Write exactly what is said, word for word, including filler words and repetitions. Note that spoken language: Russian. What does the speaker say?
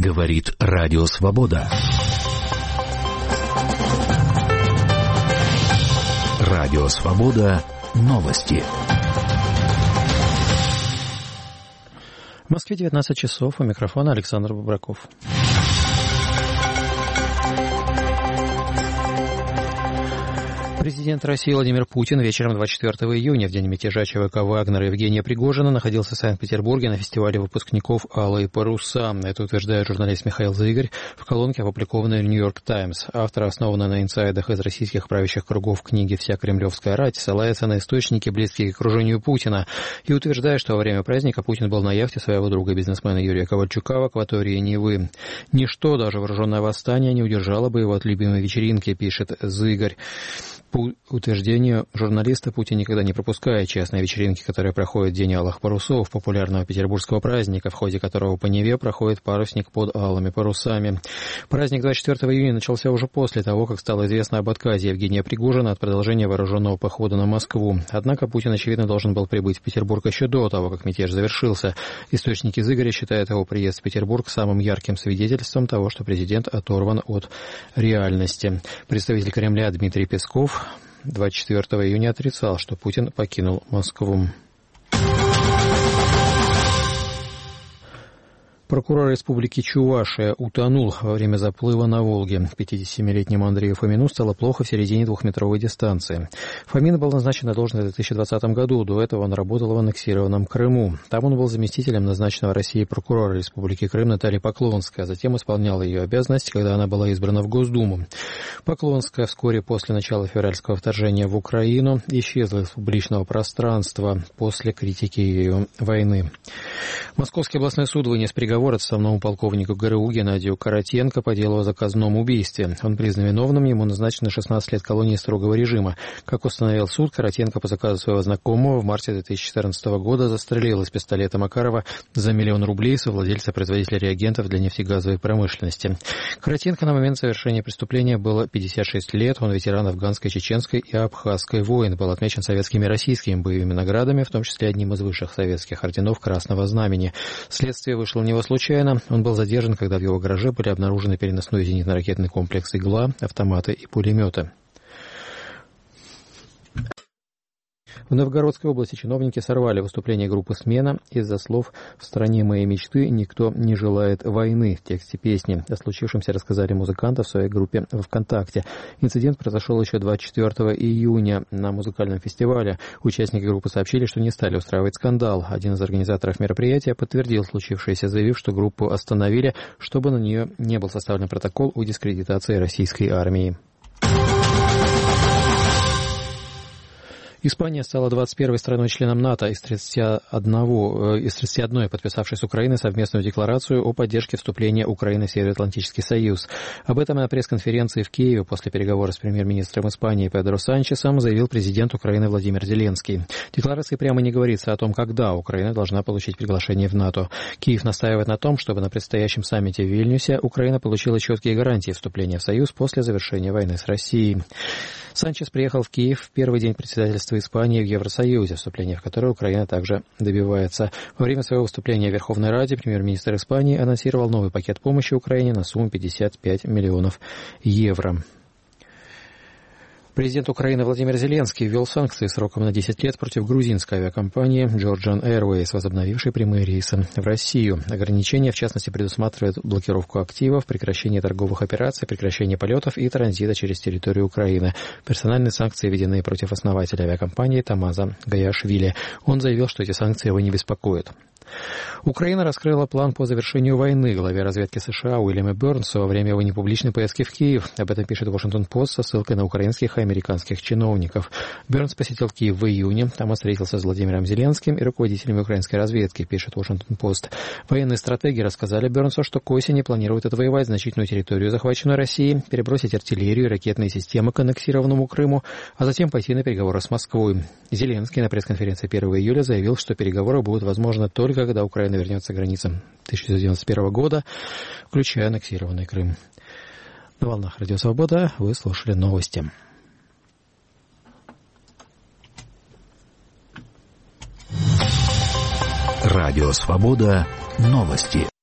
Говорит Радио Свобода. Радио Свобода. Новости. В Москве девятнадцать часов. У микрофона Александр Бобраков. Президент России Владимир Путин вечером двадцать четвёртого июня, в день мятежа ЧВК «Вагнера» Евгения Пригожина, находился в Санкт-Петербурге на фестивале выпускников «Алые паруса». Это утверждает журналист Михаил Зыгорь в колонке, опубликованной в «Нью-Йорк Таймс». Автор, основанной на инсайдах из российских правящих кругов книги «Вся кремлевская рать», ссылается на источники, близкие к окружению Путина, и утверждает, что во время праздника Путин был на яхте своего друга-бизнесмена Юрия Ковальчука в акватории Невы. Ничто, даже вооруженное восстание, не удержало бы его от любимой вечеринки, пишет Зыгорь. По утверждению журналиста, Путин никогда не пропускает частные вечеринки, которые проходят в День алых парусов, популярного петербургского праздника, в ходе которого по Неве проходит парусник под алыми парусами. Праздник двадцать четвёртого июня начался уже после того, как стало известно об отказе Евгения Пригожина от продолжения вооруженного похода на Москву. Однако Путин, очевидно, должен был прибыть в Петербург еще до того, как мятеж завершился. Источники Зыгоря считают его приезд в Петербург самым ярким свидетельством того, что президент оторван от реальности. Представитель Кремля Дмитрий Песков двадцать четвёртого июня отрицал, что Путин покинул Москву. Прокурор Республики Чувашия утонул во время заплыва на Волге. пятидесятисемилетнему Андрею Фомину стало плохо в середине двухметровой дистанции. Фомин был назначен на должность в две тысячи двадцатом году. До этого он работал в аннексированном Крыму. Там он был заместителем назначенного Россией прокурора Республики Крым Натальи Поклонской, а затем исполнял ее обязанности, когда она была избрана в Госдуму. Поклонская вскоре после начала февральского вторжения в Украину исчезла из публичного пространства после критики ее войны. Московский областной суд вынес приговор отставному полковнику ГРУ Геннадию Каратенко по делу о заказном убийстве. Он признан виновным, ему назначено шестнадцать лет колонии строгого режима. Как установил суд, Каратенко по заказу своего знакомого в марте две тысячи четырнадцатого года застрелил из пистолета Макарова за миллион рублей совладельца производителя реагентов для нефтегазовой промышленности. Каратенко на момент совершения преступления было пятьдесят шесть лет. Он ветеран афганской, чеченской и абхазской войн. Был отмечен советскими и российскими боевыми наградами, в том числе одним из высших советских орденов Красного Знамени. Следствие вышло у него случайно. Он был задержан, когда в его гараже были обнаружены переносной зенитно-ракетный комплекс «Игла», автоматы и пулеметы. В Новгородской области чиновники сорвали выступление группы «Смена» из-за слов «В стране моей мечты никто не желает войны» в тексте песни. О случившемся рассказали музыканты в своей группе во ВКонтакте. Инцидент произошел еще двадцать четвёртого июня на музыкальном фестивале. Участники группы сообщили, что не стали устраивать скандал. Один из организаторов мероприятия подтвердил случившееся, заявив, что группу остановили, чтобы на нее не был составлен протокол о дискредитации российской армии. Испания стала двадцать первой страной-членом НАТО из тридцати одной, из тридцати одной, подписавшей с Украиной совместную декларацию о поддержке вступления Украины в Североатлантический союз. Об этом на пресс-конференции в Киеве после переговоров с премьер-министром Испании Педро Санчесом заявил президент Украины Владимир Зеленский. В декларации прямо не говорится о том, когда Украина должна получить приглашение в НАТО. Киев настаивает на том, чтобы на предстоящем саммите в Вильнюсе Украина получила четкие гарантии вступления в союз после завершения войны с Россией. Санчес приехал в Киев в первый день председательства Испании в Евросоюзе, вступление в которое Украина также добивается. Во время своего выступления в Верховной Раде премьер-министр Испании анонсировал новый пакет помощи Украине на сумму пятьдесят пять миллионов евро. Президент Украины Владимир Зеленский ввел санкции сроком на десять лет против грузинской авиакомпании Georgian Airways, возобновившей прямые рейсы в Россию. Ограничения, в частности, предусматривают блокировку активов, прекращение торговых операций, прекращение полетов и транзита через территорию Украины. Персональные санкции введены против основателя авиакомпании Тамаза Гаиашвили. Он заявил, что эти санкции его не беспокоят. Украина раскрыла план по завершению войны главе разведки США Уильяму Бернсу во время его непубличной поездки в Киев. Об этом пишет Вашингтон-Пост со ссылкой на украинских и американских чиновников. Бернс посетил Киев в июне. Там он встретился с Владимиром Зеленским и руководителями украинской разведки, пишет Вашингтон-Пост. Военные стратеги рассказали Бернсу, что к осени планируют отвоевать значительную территорию, захваченную Россией, перебросить артиллерию и ракетные системы к аннексированному Крыму, а затем пойти на переговоры с Москвой. Зеленский на пресс-конференции первого июля заявил, что переговоры будут возможны только когда Украина вернется к границам тысяча девятьсот девяносто первого года, включая аннексированный Крым. На волнах Радио Свобода вы слушали новости. Радио Свобода. Новости.